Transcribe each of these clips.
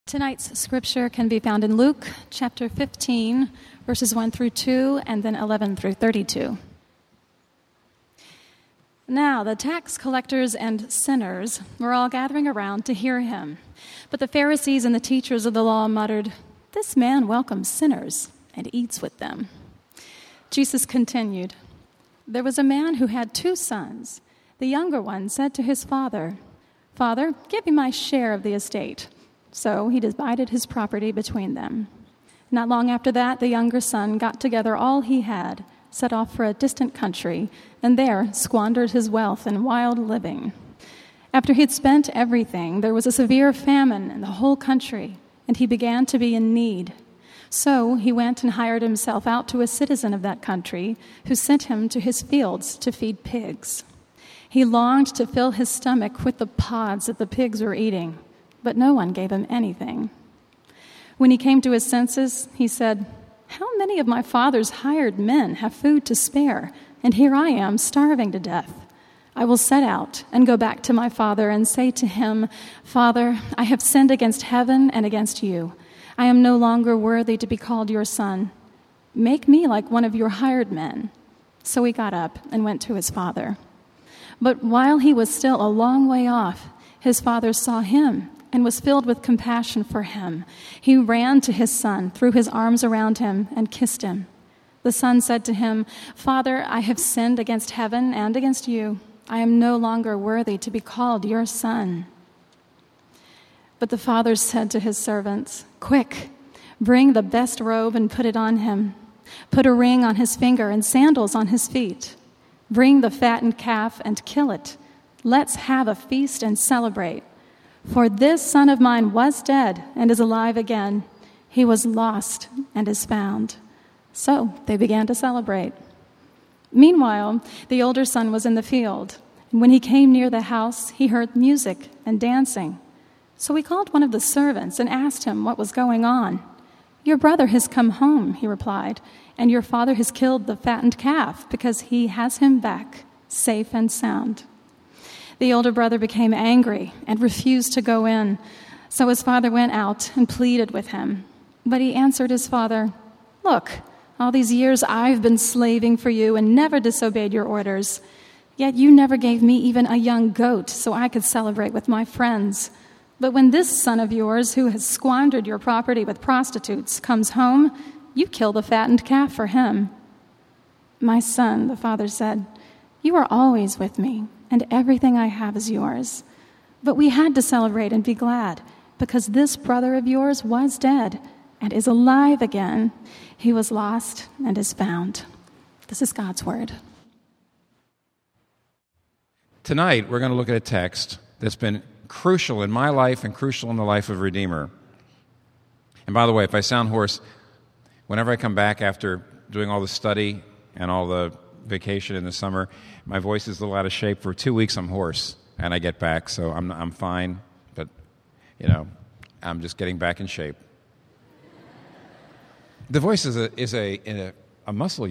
Tonight's scripture can be found in Luke chapter 15, verses 1 through 2, and then 11 through 32. Now the tax collectors and sinners were all gathering around to hear him. But the Pharisees and the teachers of the law muttered, "This man welcomes sinners and eats with them." Jesus continued, "There was a man who had 2 sons. The younger one said to his father, 'Father, give me my share of the estate.' So he divided his property between them. Not long after that, the younger son got together all he had, set off for a distant country, and there squandered his wealth in wild living. After he had spent everything, there was a severe famine in the whole country, and he began to be in need. So he went and hired himself out to a citizen of that country, who sent him to his fields to feed pigs. He longed to fill his stomach with the pods that the pigs were eating, but no one gave him anything. When he came to his senses, he said, 'How many of my father's hired men have food to spare, and here I am starving to death? I will set out and go back to my father and say to him, Father, I have sinned against heaven and against you. I am no longer worthy to be called your son. Make me like one of your hired men.' So he got up and went to his father. But while he was still a long way off, his father saw him and was filled with compassion for him. He ran to his son, threw his arms around him, and kissed him. The son said to him, 'Father, I have sinned against heaven and against you. I am no longer worthy to be called your son.' But the father said to his servants, 'Quick, bring the best robe and put it on him. Put a ring on his finger and sandals on his feet. Bring the fattened calf and kill it. Let's have a feast and celebrate. For this son of mine was dead and is alive again. He was lost and is found.' So they began to celebrate. Meanwhile, the older son was in the field, and when he came near the house, he heard music and dancing. So he called one of the servants and asked him what was going on. 'Your brother has come home,' he replied, 'and your father has killed the fattened calf because he has him back, safe and sound.' The older brother became angry and refused to go in. So his father went out and pleaded with him. But he answered his father, 'Look, all these years I've been slaving for you and never disobeyed your orders. Yet you never gave me even a young goat so I could celebrate with my friends. But when this son of yours, who has squandered your property with prostitutes, comes home, you kill the fattened calf for him.' 'My son,' the father said, 'you are always with me, and everything I have is yours. But we had to celebrate and be glad, because this brother of yours was dead and is alive again. He was lost and is found.'" This is God's word. Tonight, we're going to look at a text that's been crucial in my life and crucial in the life of Redeemer. And by the way, if I sound hoarse, whenever I come back after doing all the study and all the vacation in the summer, my voice is a little out of shape. For 2 weeks, I'm hoarse, and I get back, so I'm fine. But, I'm just getting back in shape. The voice is a muscle,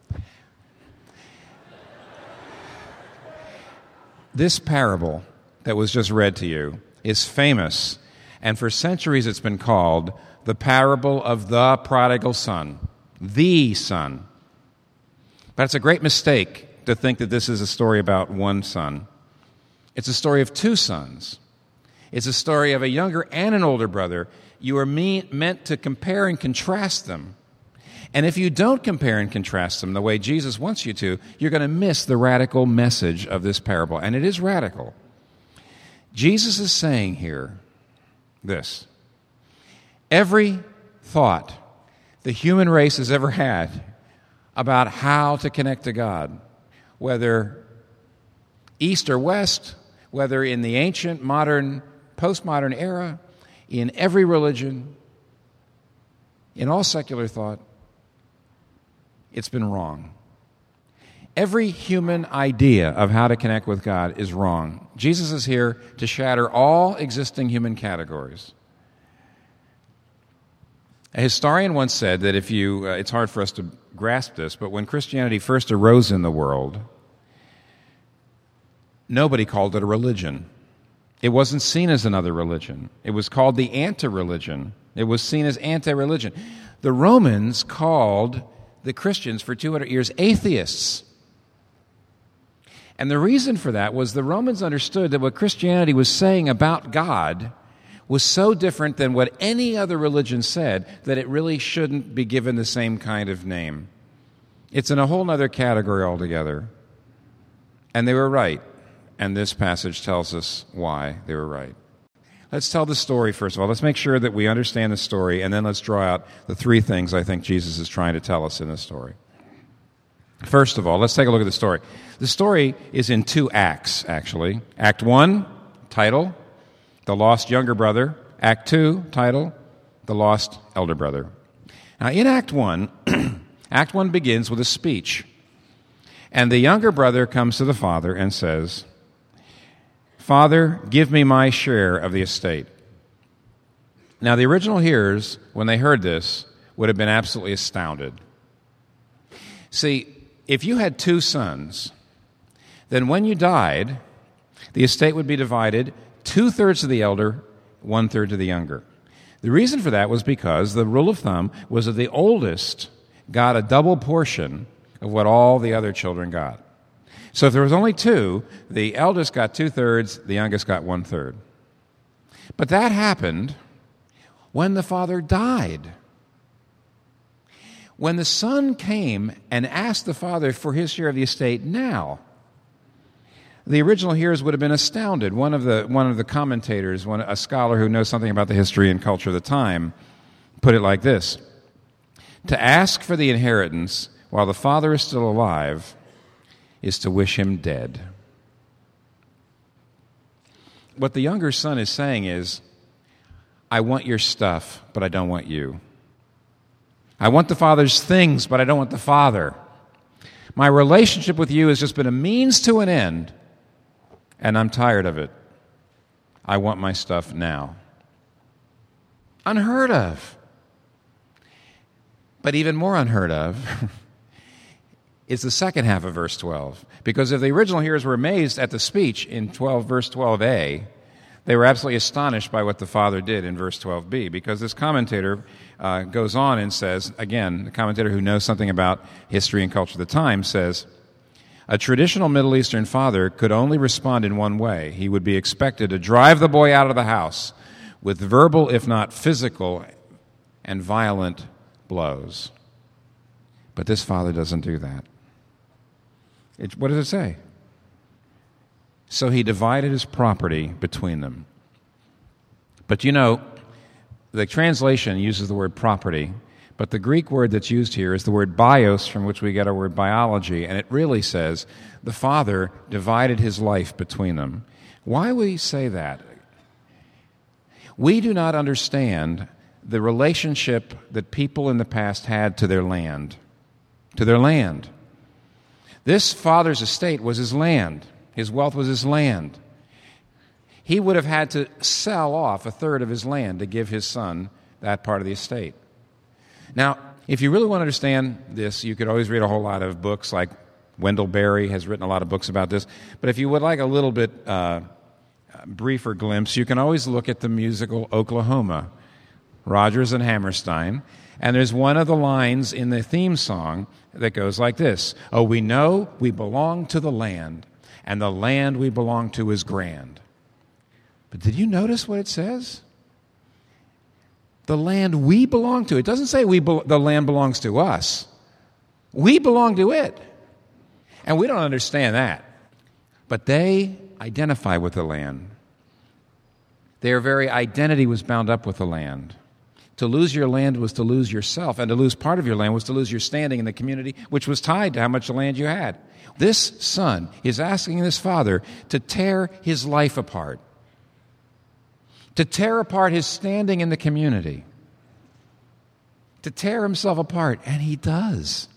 This parable that was just read to you is famous, and for centuries it's been called the parable of the prodigal son, the son. But it's a great mistake to think that this is a story about one son. It's a story of 2 sons. It's a story of a younger and an older brother. You are meant to compare and contrast them. And if you don't compare and contrast them the way Jesus wants you to, you're going to miss the radical message of this parable. And it is radical. Jesus is saying here this: every thought the human race has ever had about how to connect to God, whether East or West, whether in the ancient, modern, postmodern era, in every religion, in all secular thought, it's been wrong. Every human idea of how to connect with God is wrong. Jesus is here to shatter all existing human categories. A historian once said that it's hard for us to grasp this, but when Christianity first arose in the world, nobody called it a religion. It wasn't seen as another religion. It was called the anti-religion. It was seen as anti-religion. The Romans called the Christians for 200 years atheists. And the reason for that was the Romans understood that what Christianity was saying about God was so different than what any other religion said that it really shouldn't be given the same kind of name. It's in a whole other category altogether. And they were right. And this passage tells us why they were right. Let's tell the story first of all. Let's make sure that we understand the story, and then let's draw out the three things I think Jesus is trying to tell us in this story. First of all, let's take a look at the story. The story is in 2 acts, actually. Act 1, title, The Lost Younger Brother. Act 2, title, The Lost Elder Brother. Now, in Act 1, Act 1 begins with a speech. And the younger brother comes to the father and says, "Father, give me my share of the estate." Now, the original hearers, when they heard this, would have been absolutely astounded. See, if you had 2 sons, then when you died, the estate would be divided 2/3 to the elder, 1/3 to the younger. The reason for that was because the rule of thumb was that the oldest got a double portion of what all the other children got. So if there was only 2, the eldest got 2/3, the youngest got 1/3. But that happened when the father died. When the son came and asked the father for his share of the estate now, the original hearers would have been astounded. One of the commentators, a scholar who knows something about the history and culture of the time, put it like this: to ask for the inheritance while the father is still alive is to wish him dead. What the younger son is saying is, I want your stuff, but I don't want you. I want the father's things, but I don't want the father. My relationship with you has just been a means to an end, and I'm tired of it. I want my stuff now. Unheard of. But even more unheard of is the second half of verse 12. Because if the original hearers were amazed at the speech in verse 12a, they were absolutely astonished by what the father did in verse 12b. Because this commentator goes on and says, again, the commentator who knows something about history and culture of the time says, a traditional Middle Eastern father could only respond in one way. He would be expected to drive the boy out of the house with verbal, if not physical, and violent blows. But this father doesn't do that. What does it say? So he divided his property between them. But you know, the translation uses the word property, but the Greek word that's used here is the word bios, from which we get our word biology, and it really says the father divided his life between them. Why would he say that? We do not understand the relationship that people in the past had to their land. To their land. This father's estate was his land. His wealth was his land. He would have had to sell off 1/3 of his land to give his son that part of the estate. Now, if you really want to understand this, you could always read a whole lot of books, like Wendell Berry has written a lot of books about this. But if you would like a little bit briefer glimpse, you can always look at the musical Oklahoma, Rodgers and Hammerstein. And there's one of the lines in the theme song that goes like this: oh, we know we belong to the land, and the land we belong to is grand. But did you notice what it says? The land we belong to. It doesn't say the land belongs to us. We belong to it. And we don't understand that. But they identify with the land. Their very identity was bound up with the land. To lose your land was to lose yourself, and to lose part of your land was to lose your standing in the community, which was tied to how much land you had. This son is asking this father to tear his life apart, to tear apart his standing in the community, to tear himself apart, and he does.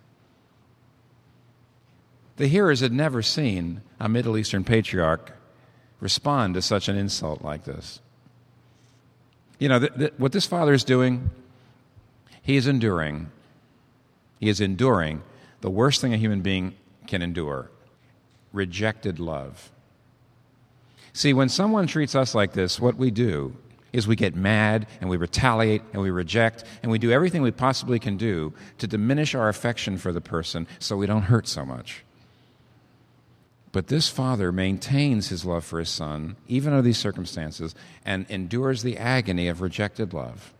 The hearers had never seen a Middle Eastern patriarch respond to such an insult like this. You know, what this father is doing, he is enduring. He is enduring the worst thing a human being can endure: rejected love. See, when someone treats us like this, what we do is we get mad and we retaliate and we reject and we do everything we possibly can do to diminish our affection for the person so we don't hurt so much. But this father maintains his love for his son, even under these circumstances, and endures the agony of rejected love.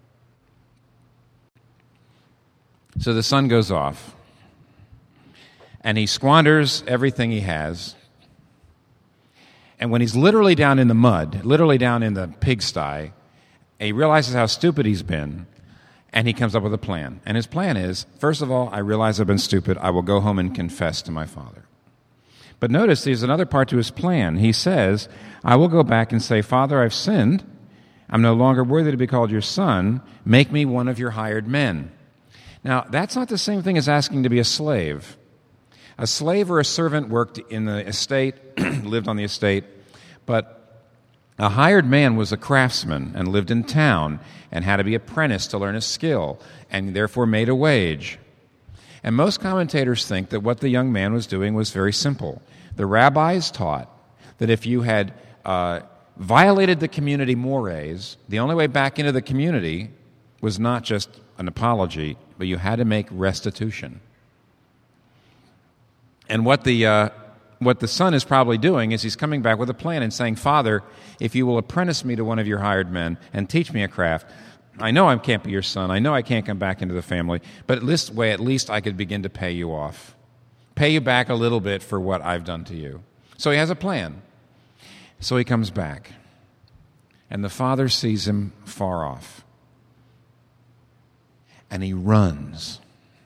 So the son goes off, and he squanders everything he has. And when he's literally down in the mud, literally down in the pigsty, he realizes how stupid he's been, and he comes up with a plan. And his plan is, first of all, I realize I've been stupid. I will go home and confess to my father. But notice there's another part to his plan. He says, I will go back and say, Father, I've sinned. I'm no longer worthy to be called your son. Make me one of your hired men. Now, that's not the same thing as asking to be a slave. A slave or a servant worked in the estate, lived on the estate, but a hired man was a craftsman and lived in town and had to be apprenticed to learn a skill and therefore made a wage. And most commentators think that what the young man was doing was very simple. The rabbis taught that if you had violated the community mores, the only way back into the community was not just an apology, but you had to make restitution. And what the son is probably doing is he's coming back with a plan and saying, Father, if you will apprentice me to one of your hired men and teach me a craft, I know I can't be your son. I know I can't come back into the family, but at least I could begin to pay you off. Pay you back a little bit for what I've done to you. So he has a plan. So he comes back, and the father sees him far off, and he runs.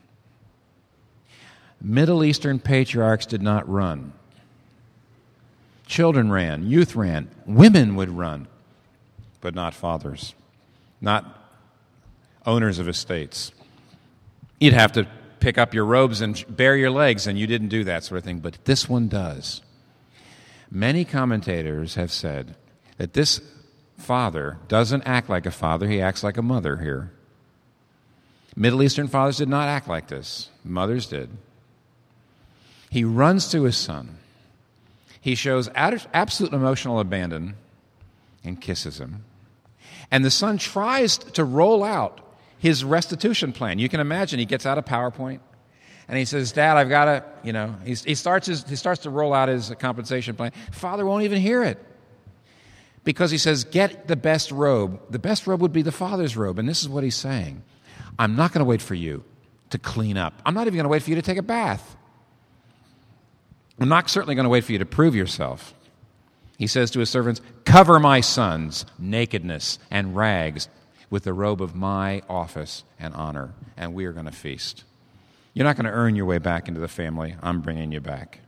Middle Eastern patriarchs did not run. Children ran, youth ran, women would run, but not fathers, not owners of estates. You'd have to pick up your robes and bare your legs, and you didn't do that sort of thing, but this one does. Many commentators have said that this father doesn't act like a father, he acts like a mother here. Middle Eastern fathers did not act like this. Mothers did. He runs to his son. He shows absolute emotional abandon and kisses him. And the son tries to roll out his restitution plan. You can imagine he gets out a PowerPoint and he says, Dad, I've got to, he starts to roll out his compensation plan. Father won't even hear it because he says, get the best robe. The best robe would be the father's robe. And this is what he's saying. I'm not going to wait for you to clean up. I'm not even going to wait for you to take a bath. I'm not certainly going to wait for you to prove yourself. He says to his servants, cover my son's nakedness and rags with the robe of my office and honor, and we are going to feast. You're not going to earn your way back into the family. I'm bringing you back.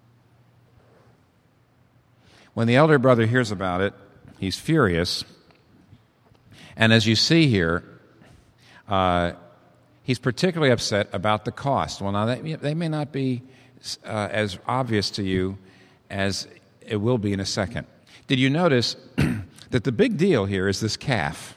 When the elder brother hears about it, he's furious. And as you see here, he's particularly upset about the cost. Well, now, they may not be as obvious to you as it will be in a second. Did you notice that the big deal here is this calf?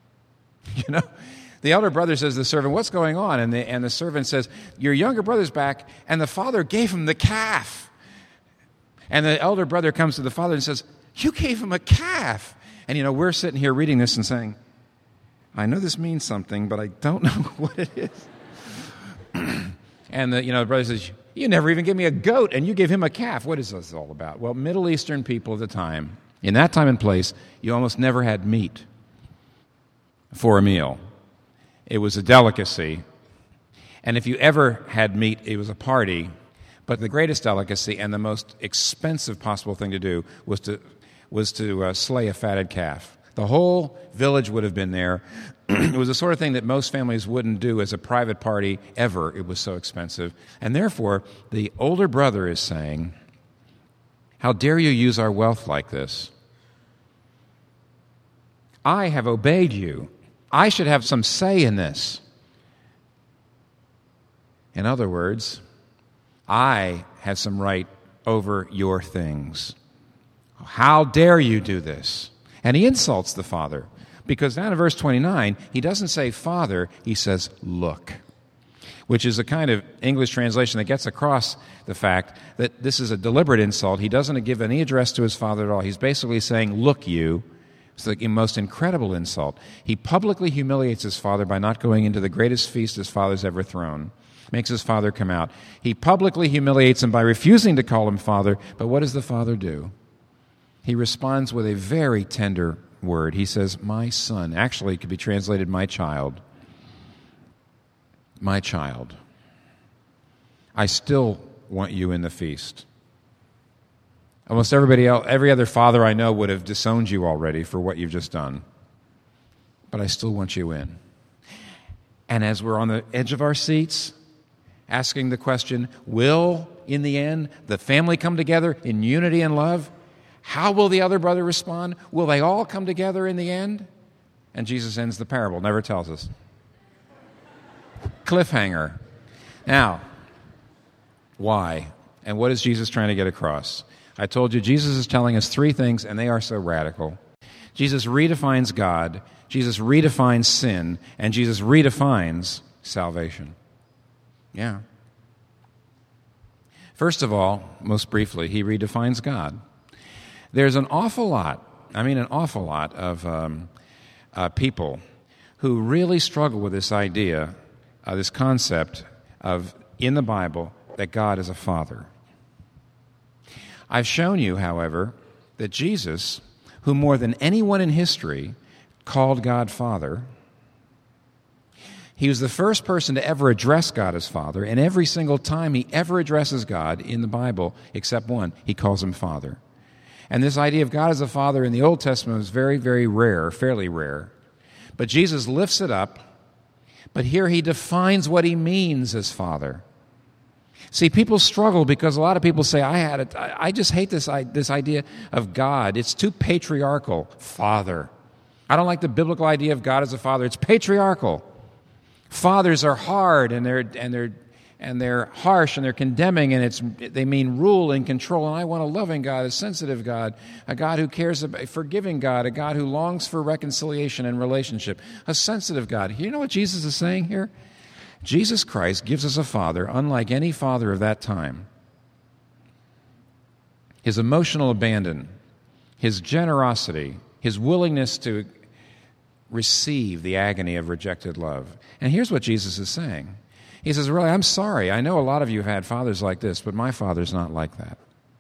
The elder brother says to the servant, what's going on? And the servant says, your younger brother's back, and the father gave him the calf. And the elder brother comes to the father and says, you gave him a calf. And, we're sitting here reading this and saying, I know this means something, but I don't know what it is. And the brother says, you never even gave me a goat, and you gave him a calf. What is this all about? Well, Middle Eastern people at the time, in that time and place, you almost never had meat for a meal. It was a delicacy. And if you ever had meat, it was a party. But the greatest delicacy and the most expensive possible thing to do was to slay a fatted calf. The whole village would have been there. It was the sort of thing that most families wouldn't do as a private party ever. It was so expensive. And therefore, the older brother is saying, how dare you use our wealth like this? I have obeyed you. I should have some say in this. In other words, I have some right over your things. How dare you do this? And he insults the father, because down in verse 29, he doesn't say father, he says look. which is a kind of English translation that gets across the fact that this is a deliberate insult. He doesn't give any address to his father at all. He's basically saying, look, you. It's the most incredible insult. He publicly humiliates his father by not going into the greatest feast his father's ever thrown. Makes his father come out. He publicly humiliates him by refusing to call him father, but what does the father do? He responds with a very tender word. He says, my son. Actually, it could be translated, my child. My child. I still want you in the feast. Almost everybody else, every other father I know would have disowned you already for what you've just done. But I still want you in. And as we're on the edge of our seats, asking the question, will, in the end, the family come together in unity and love? How will the other brother respond? Will they all come together in the end? And Jesus ends the parable, never tells us. Cliffhanger. Now, why? And what is Jesus trying to get across? I told you Jesus is telling us three things, and they are so radical. Jesus redefines God, Jesus redefines sin, and Jesus redefines salvation. Yeah. First of all, most briefly, he redefines God. There's an awful lot of people who really struggle with this idea, this concept of, in the Bible, that God is a father. I've shown you, however, that Jesus, who more than anyone in history called God Father, he was the first person to ever address God as Father, and every single time he ever addresses God in the Bible, except one, he calls him Father. And this idea of God as a Father in the Old Testament was very, very rare, fairly rare. But Jesus lifts it up, but here he defines what he means as Father. See, people struggle because a lot of people say, I just hate this idea of God. It's too patriarchal, Father. I don't like the biblical idea of God as a father. It's patriarchal. Fathers are hard and they're harsh and they're condemning, and they mean rule and control. And I want a loving God, a sensitive God, a God who cares about, a forgiving God, a God who longs for reconciliation and relationship, a sensitive God. You know what Jesus is saying here? Jesus Christ gives us a father unlike any father of that time. His emotional abandon, his generosity, his willingness to receive the agony of rejected love. And here's what Jesus is saying. He says, really, I'm sorry. I know a lot of you have had fathers like this, but my father's not like that.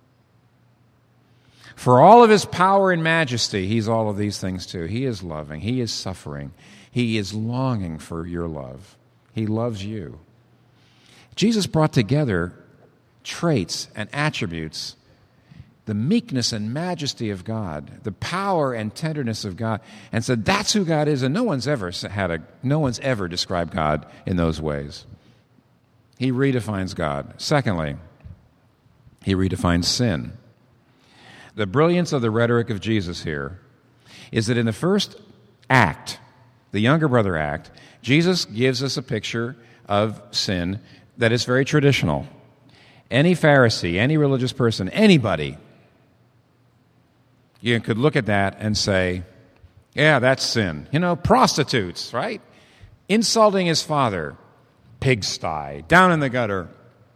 For all of his power and majesty, he's all of these things too. He is loving. He is suffering. He is longing for your love. He loves you. Jesus brought together traits and attributes, the meekness and majesty of God, the power and tenderness of God, and said that's who God is. And no one's ever described God in those ways. He redefines God. Secondly, he redefines sin. The brilliance of the rhetoric of Jesus here is that in the first act, the younger brother act, Jesus gives us a picture of sin that is very traditional. Any Pharisee, any religious person, anybody, you could look at that and say, yeah, that's sin. Prostitutes, right? Insulting his father, pigsty, down in the gutter,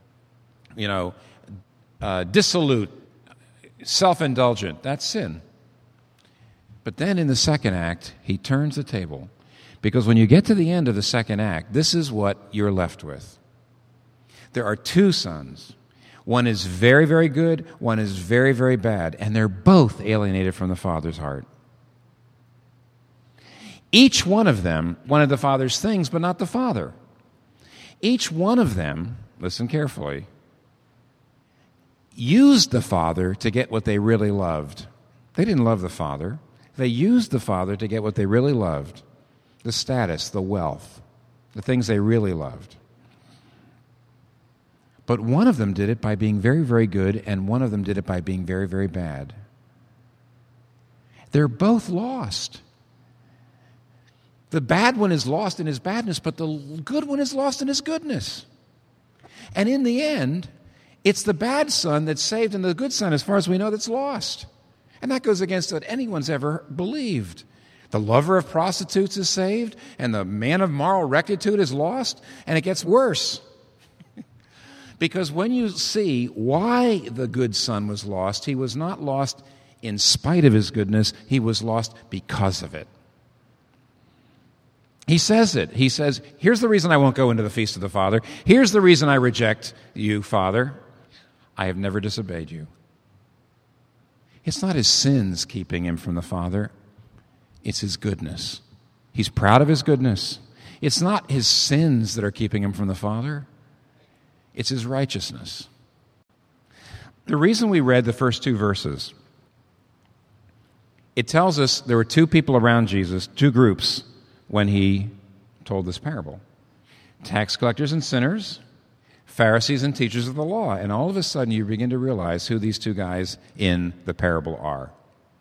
dissolute, self-indulgent, that's sin. But then in the second act, he turns the table. Because when you get to the end of the second act, this is what you're left with. There are two sons. One is very, very good. One is very, very bad. And they're both alienated from the Father's heart. Each one of them wanted the Father's things, but not the Father. Each one of them, listen carefully, used the Father to get what they really loved. They didn't love the Father. They used the Father to get what they really loved. The status, the wealth, the things they really loved. But one of them did it by being very, very good, and one of them did it by being very, very bad. They're both lost. The bad one is lost in his badness, but the good one is lost in his goodness. And in the end, it's the bad son that's saved and the good son, as far as we know, that's lost. And that goes against what anyone's ever believed. The lover of prostitutes is saved, and the man of moral rectitude is lost, and it gets worse. Because when you see why the good son was lost, he was not lost in spite of his goodness, he was lost because of it. He says it. He says, here's the reason I won't go into the feast of the Father. Here's the reason I reject you, Father. I have never disobeyed you. It's not his sins keeping him from the Father. It's his goodness. He's proud of his goodness. It's not his sins that are keeping him from the Father. It's his righteousness. The reason we read the first two verses, it tells us there were two people around Jesus, two groups, when he told this parable. Tax collectors and sinners, Pharisees and teachers of the law. And all of a sudden you begin to realize who these two guys in the parable are.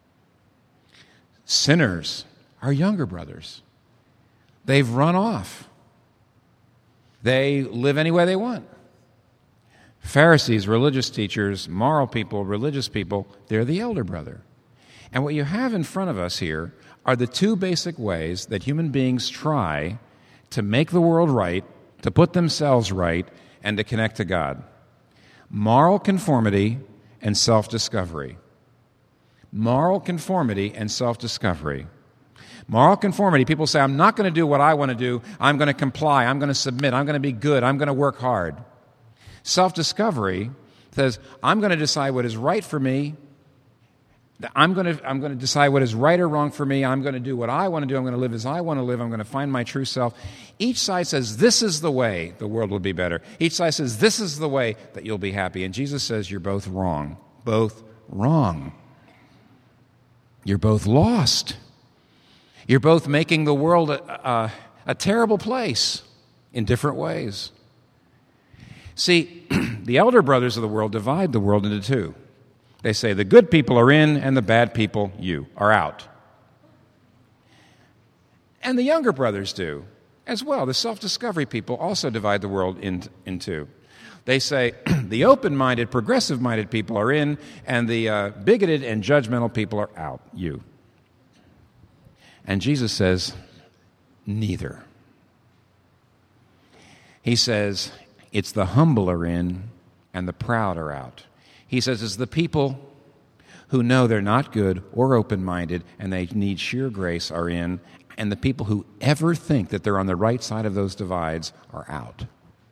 Sinners are younger brothers. They've run off. They live any way they want. Pharisees, religious teachers, moral people, religious people, they're the elder brother. And what you have in front of us here are the two basic ways that human beings try to make the world right, to put themselves right, and to connect to God. Moral conformity and self-discovery. Moral conformity and self-discovery. Moral conformity, people say, I'm not going to do what I want to do. I'm going to comply. I'm going to submit. I'm going to be good. I'm going to work hard. Self-discovery says, I'm going to decide what is right for me. I'm going to decide what is right or wrong for me. I'm going to do what I want to do. I'm going to live as I want to live. I'm going to find my true self. Each side says, this is the way the world will be better. Each side says, this is the way that you'll be happy. And Jesus says, you're both wrong. Both wrong. You're both lost. You're both making the world a terrible place in different ways. See, the elder brothers of the world divide the world into two. They say the good people are in and the bad people, you, are out. And the younger brothers do as well. The self-discovery people also divide the world in two. They say the open-minded, progressive-minded people are in and the bigoted and judgmental people are out, you. And Jesus says, neither. He says, it's the humble are in and the proud are out. He says it's the people who know they're not good or open-minded and they need sheer grace are in, and the people who ever think that they're on the right side of those divides are out.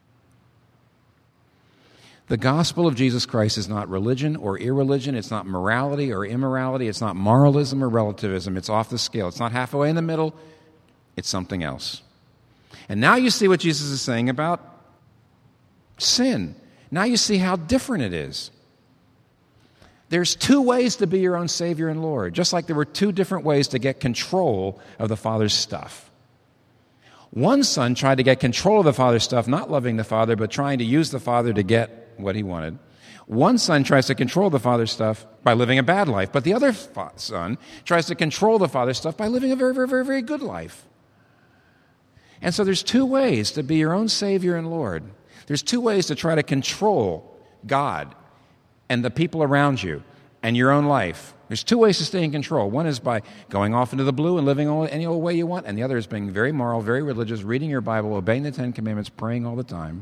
The gospel of Jesus Christ is not religion or irreligion. It's not morality or immorality. It's not moralism or relativism. It's off the scale. It's not halfway in the middle. It's something else. And now you see what Jesus is saying about sin. Now you see how different it is. There's two ways to be your own Savior and Lord, just like there were two different ways to get control of the Father's stuff. One son tried to get control of the Father's stuff, not loving the Father, but trying to use the Father to get what he wanted. One son tries to control the Father's stuff by living a bad life, but the other son tries to control the Father's stuff by living a very, very, very, very good life. And so there's two ways to be your own Savior and Lord. There's two ways to try to control God and the people around you and your own life. There's two ways to stay in control. One is by going off into the blue and living any old way you want, and the other is being very moral, very religious, reading your Bible, obeying the Ten Commandments, praying all the time.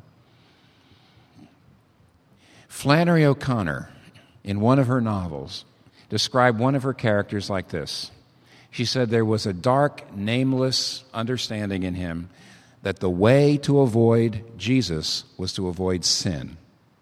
Flannery O'Connor, in one of her novels, described one of her characters like this. She said there was a dark, nameless understanding in him that the way to avoid Jesus was to avoid sin.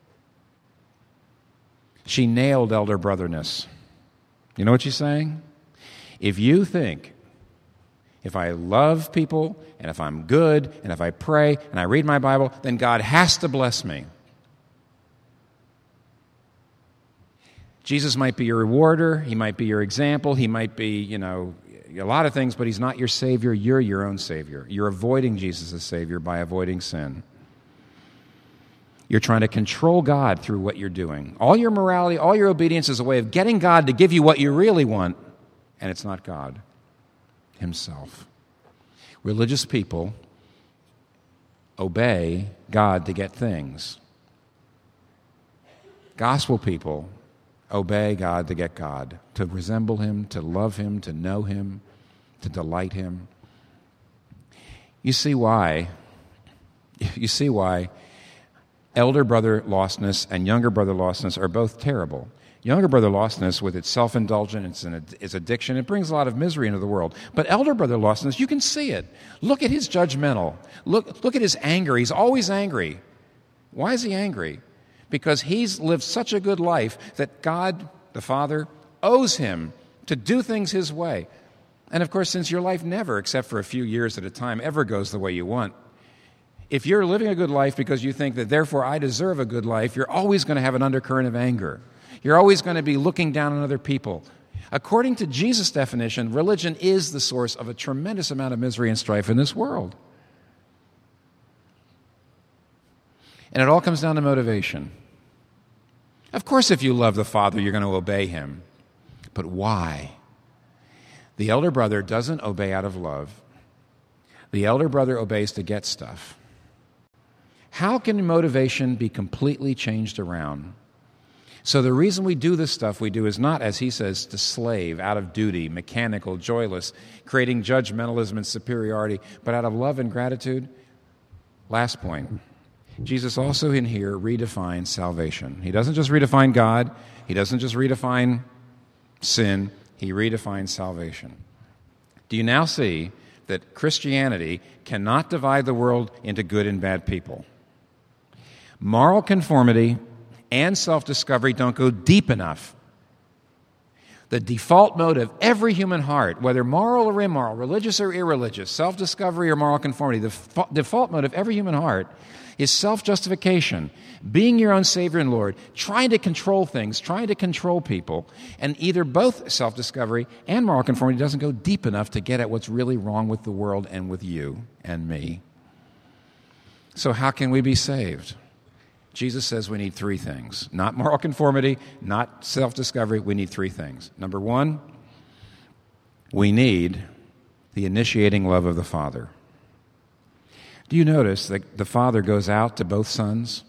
She nailed elder brotherness. You know what she's saying? If you think, if I love people, and if I'm good, and if I pray, and I read my Bible, then God has to bless me. Jesus might be your rewarder, he might be your example, he might be, a lot of things, but he's not your Savior, you're your own Savior. You're avoiding Jesus as Savior by avoiding sin. You're trying to control God through what you're doing. All your morality, all your obedience is a way of getting God to give you what you really want, and it's not God himself. Religious people obey God to get things. Gospel people obey God to get God, to resemble him, to love him, to know him, to delight him. You see why elder brother lostness and younger brother lostness are both terrible. Younger brother lostness, with its self-indulgence and its addiction, it brings a lot of misery into the world. But elder brother lostness, you can see it. Look at his judgmental. Look at his anger. He's always angry. Why is he angry? Because he's lived such a good life that God, the Father, owes him to do things his way. And of course, since your life never, except for a few years at a time, ever goes the way you want, if you're living a good life because you think that therefore I deserve a good life, you're always going to have an undercurrent of anger. You're always going to be looking down on other people. According to Jesus' definition, religion is the source of a tremendous amount of misery and strife in this world. And it all comes down to motivation. Of course, if you love the Father, you're going to obey him. But why? The elder brother doesn't obey out of love. The elder brother obeys to get stuff. How can motivation be completely changed around? So the reason we do this stuff we do is not, as he says, to slave, out of duty, mechanical, joyless, creating judgmentalism and superiority, but out of love and gratitude. Last point. Jesus also in here redefines salvation. He doesn't just redefine God. He doesn't just redefine sin. He redefines salvation. Do you now see that Christianity cannot divide the world into good and bad people? Moral conformity and self-discovery don't go deep enough. The default mode of every human heart, whether moral or immoral, religious or irreligious, self-discovery or moral conformity, the default mode of every human heart is self-justification, being your own Savior and Lord, trying to control things, trying to control people, and either both self-discovery and moral conformity doesn't go deep enough to get at what's really wrong with the world and with you and me. So how can we be saved? Jesus says we need three things. Not moral conformity, not self-discovery. We need three things. Number one, we need the initiating love of the Father. Do you notice that the Father goes out to both sons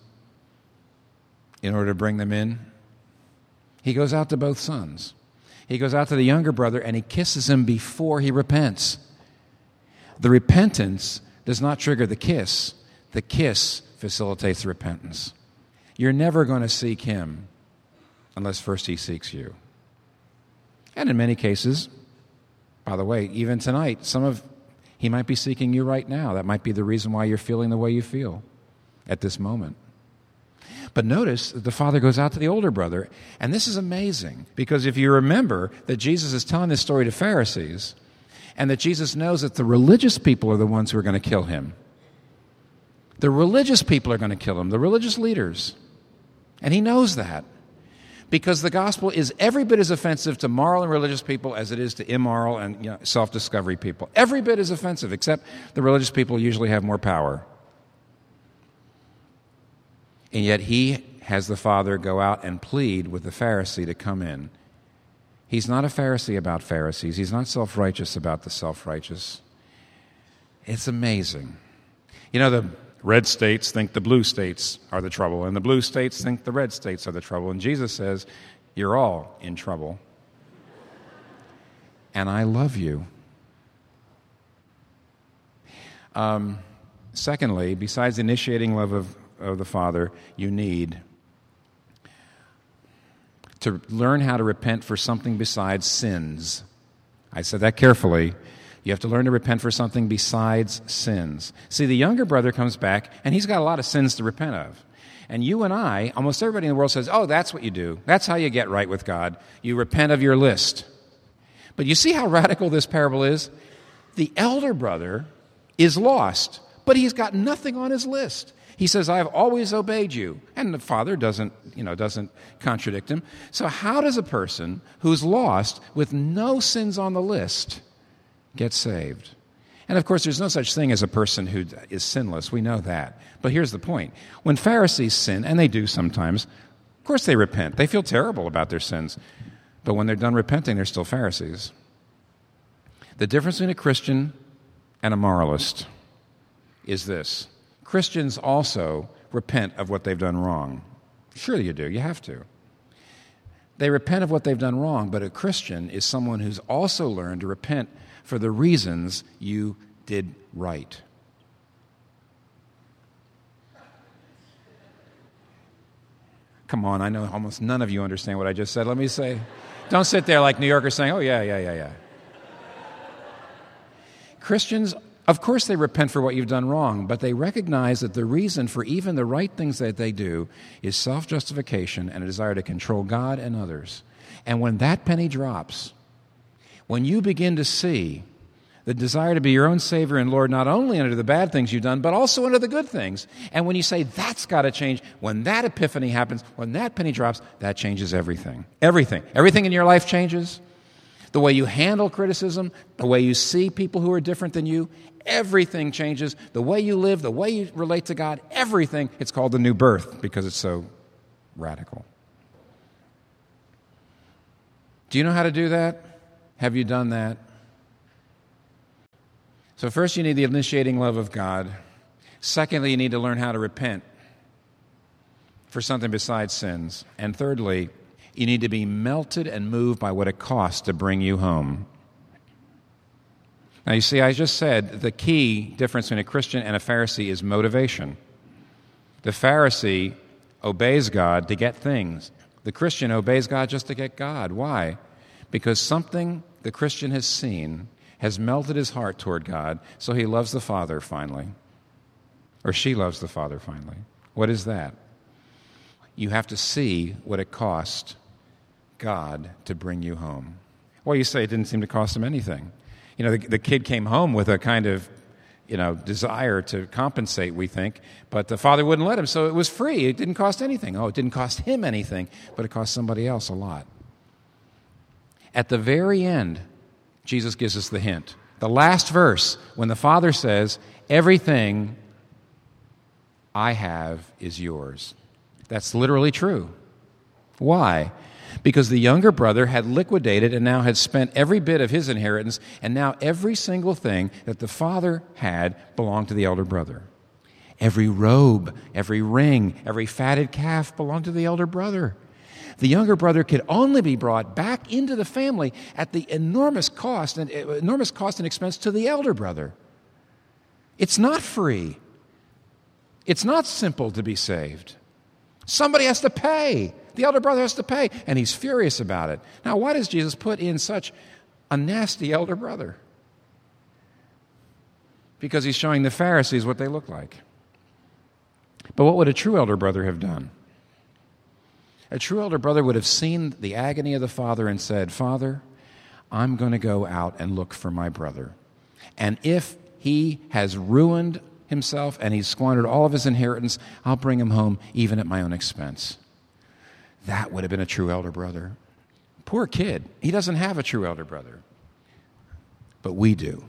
in order to bring them in? He goes out to both sons. He goes out to the younger brother and he kisses him before he repents. The repentance does not trigger the kiss. The kiss facilitates the repentance. You're never going to seek him unless first he seeks you. And in many cases, by the way, even tonight, he might be seeking you right now. That might be the reason why you're feeling the way you feel at this moment. But notice that the Father goes out to the older brother, and this is amazing, because if you remember that Jesus is telling this story to Pharisees, and that Jesus knows that the religious people are the ones who are going to kill him. The religious people are going to kill him, the religious leaders. And he knows that, because the gospel is every bit as offensive to moral and religious people as it is to immoral and self-discovery people. Every bit as offensive, except the religious people usually have more power. And yet he has the Father go out and plead with the Pharisee to come in. He's not a Pharisee about Pharisees. He's not self-righteous about the self-righteous. It's amazing. The red states think the blue states are the trouble, and the blue states think the red states are the trouble. And Jesus says, you're all in trouble. And I love you. Secondly, besides the initiating love of the Father, you need to learn how to repent for something besides sins. I said that carefully. You have to learn to repent for something besides sins. See, the younger brother comes back, and he's got a lot of sins to repent of. And you and I, almost everybody in the world says, oh, that's what you do. That's how you get right with God. You repent of your list. But you see how radical this parable is? The elder brother is lost, but he's got nothing on his list. He says, I've always obeyed you. And the Father doesn't contradict him. So how does a person who's lost with no sins on the list get saved? And of course, there's no such thing as a person who is sinless. We know that. But here's the point. When Pharisees sin, and they do sometimes, of course they repent. They feel terrible about their sins. But when they're done repenting, they're still Pharisees. The difference between a Christian and a moralist is this. Christians also repent of what they've done wrong. Sure you do. You have to. They repent of what they've done wrong, but a Christian is someone who's also learned to repent for the reasons you did right. Come on, I know almost none of you understand what I just said. Let me say, don't sit there like New Yorkers saying, oh, yeah. Christians, of course they repent for what you've done wrong, but they recognize that the reason for even the right things that they do is self-justification and a desire to control God and others. And when that penny drops, when you begin to see the desire to be your own Savior and Lord, not only under the bad things you've done, but also under the good things. And when you say, that's got to change, when that epiphany happens, when that penny drops, that changes everything. Everything. Everything in your life changes. The way you handle criticism, the way you see people who are different than you, everything changes. The way you live, the way you relate to God, everything. It's called the new birth because it's so radical. Do you know how to do that? Have you done that? So first you need the initiating love of God. Secondly, you need to learn how to repent for something besides sins. And thirdly, you need to be melted and moved by what it costs to bring you home. Now you see, I just said the key difference between a Christian and a Pharisee is motivation. The Pharisee obeys God to get things. The Christian obeys God just to get God. Why? Because something the Christian has seen has melted his heart toward God, so he loves the Father finally. Or she loves the Father finally. What is that? You have to see what it cost God to bring you home. Well, you say it didn't seem to cost him anything. You know, the kid came home with a kind of, desire to compensate, we think, but the father wouldn't let him, so it was free. It didn't cost anything. Oh, it didn't cost him anything, but it cost somebody else a lot. At the very end, Jesus gives us the hint. The last verse, when the Father says, everything I have is yours. That's literally true. Why? Because the younger brother had liquidated and now had spent every bit of his inheritance, and now every single thing that the father had belonged to the elder brother. Every robe, every ring, every fatted calf belonged to the elder brother. The younger brother could only be brought back into the family at the enormous cost and expense to the elder brother. It's not free. It's not simple to be saved. Somebody has to pay. The elder brother has to pay, and he's furious about it. Now, why does Jesus put in such a nasty elder brother? Because he's showing the Pharisees what they look like. But what would a true elder brother have done? A true elder brother would have seen the agony of the father and said, Father, I'm going to go out and look for my brother. And if he has ruined himself and he's squandered all of his inheritance, I'll bring him home even at my own expense. That would have been a true elder brother. Poor kid. He doesn't have a true elder brother. But we do.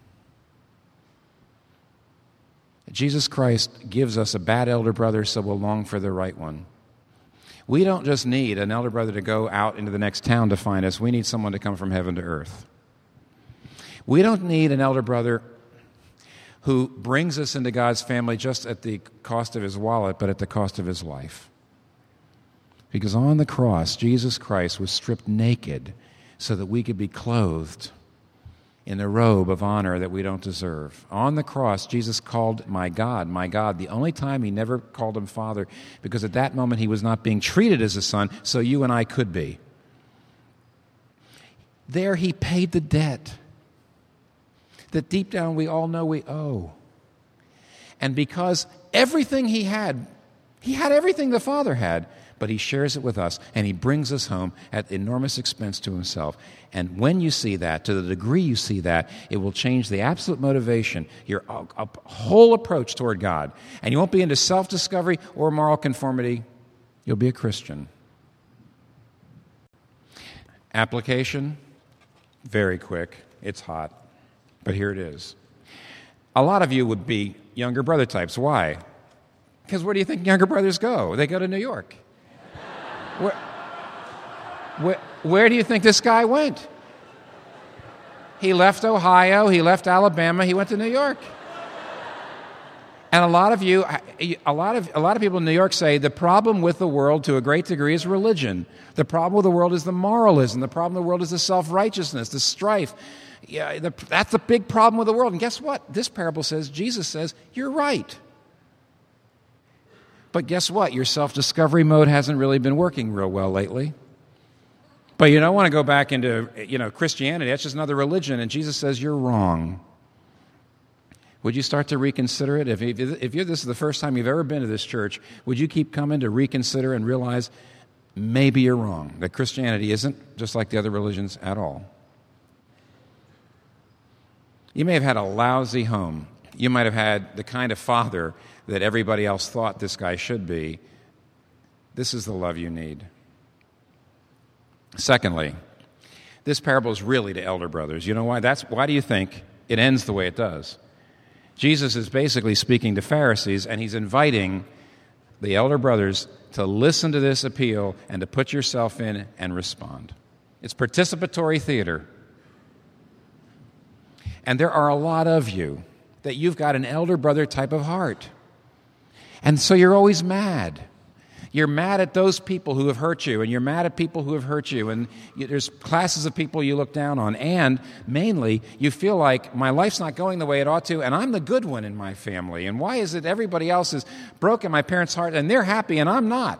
Jesus Christ gives us a bad elder brother so we'll long for the right one. We don't just need an elder brother to go out into the next town to find us. We need someone to come from heaven to earth. We don't need an elder brother who brings us into God's family just at the cost of his wallet, but at the cost of his life. Because on the cross, Jesus Christ was stripped naked so that we could be clothed in the robe of honor that we don't deserve. On the cross, Jesus called my God, the only time he never called him Father, because at that moment he was not being treated as a son, so you and I could be. There he paid the debt that deep down we all know we owe. And because everything he had everything the Father had, but he shares it with us, and he brings us home at enormous expense to himself. And when you see that, to the degree you see that, it will change the absolute motivation, your whole approach toward God. And you won't be into self-discovery or moral conformity. You'll be a Christian. Application, very quick. It's hot. But here it is. A lot of you would be younger brother types. Why? Because where do you think younger brothers go? They go to New York. Where do you think this guy went? He left Ohio, he left Alabama, he went to New York. And a lot of people in New York say the problem with the world to a great degree is religion. The problem with the world is the moralism. The problem with the world is the self-righteousness, the strife. Yeah, that's the big problem with the world. And guess what? This parable says, Jesus says, you're right. But guess what? Your self-discovery mode hasn't really been working real well lately. But you don't want to go back into, Christianity. That's just another religion. And Jesus says, you're wrong. Would you start to reconsider it? If this is the first time you've ever been to this church, would you keep coming to reconsider and realize maybe you're wrong, that Christianity isn't just like the other religions at all? You may have had a lousy home. You might have had the kind of father that everybody else thought this guy should be. This is the love you need. Secondly, this parable is really to elder brothers. You know why? Why do you think it ends the way it does? Jesus is basically speaking to Pharisees, and he's inviting the elder brothers to listen to this appeal and to put yourself in and respond. It's participatory theater. And there are a lot of you that you've got an elder brother type of heart. And so you're always mad. You're mad at those people who have hurt you, and you're mad at people who have hurt you, and there's classes of people you look down on, and mainly you feel like my life's not going the way it ought to, and I'm the good one in my family, and why is it everybody else is broken my parents' heart, and they're happy, and I'm not?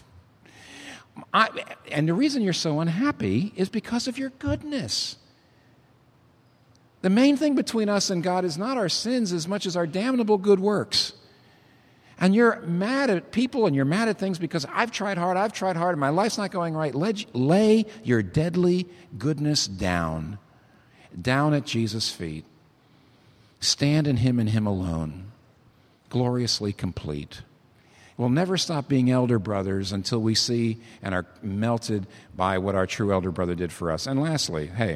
And the reason you're so unhappy is because of your goodness. The main thing between us and God is not our sins as much as our damnable good works. And you're mad at people and you're mad at things because I've tried hard, and my life's not going right. Lay your deadly goodness down at Jesus' feet. Stand in Him and Him alone, gloriously complete. We'll never stop being elder brothers until we see and are melted by what our true elder brother did for us. And lastly, hey,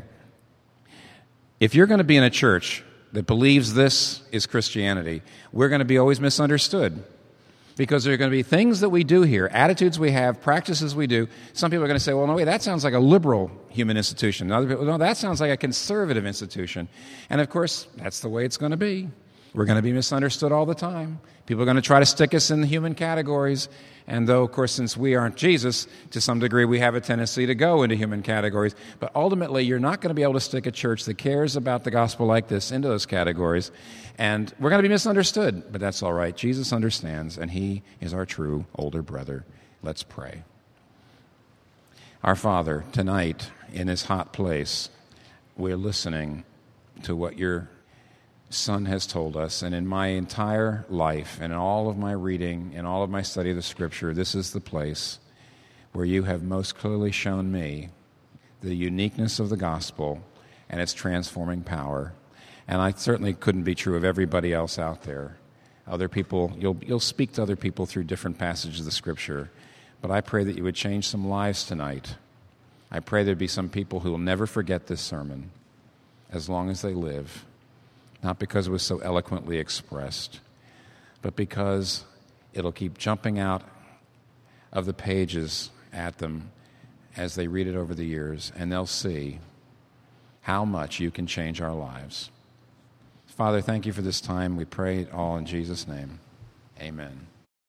if you're going to be in a church that believes this is Christianity, we're going to be always misunderstood. Because there are going to be things that we do here, attitudes we have, practices we do. Some people are going to say, well, no, wait, that sounds like a liberal human institution. And other people, no, that sounds like a conservative institution. And of course, that's the way it's going to be. We're going to be misunderstood all the time. People are going to try to stick us in the human categories. And though, of course, since we aren't Jesus, to some degree we have a tendency to go into human categories. But ultimately, you're not going to be able to stick a church that cares about the gospel like this into those categories. And we're going to be misunderstood, but that's all right. Jesus understands, and He is our true older brother. Let's pray. Our Father, tonight, in this hot place, we're listening to what Your Son has told us, and in my entire life, and in all of my reading, and all of my study of the Scripture, this is the place where You have most clearly shown me the uniqueness of the gospel and its transforming power. And I certainly couldn't be true of everybody else out there. Other people, you'll speak to other people through different passages of the Scripture, but I pray that You would change some lives tonight. I pray there'd be some people who will never forget this sermon as long as they live. Not because it was so eloquently expressed, but because it'll keep jumping out of the pages at them as they read it over the years, and they'll see how much You can change our lives. Father, thank You for this time. We pray it all in Jesus' name. Amen.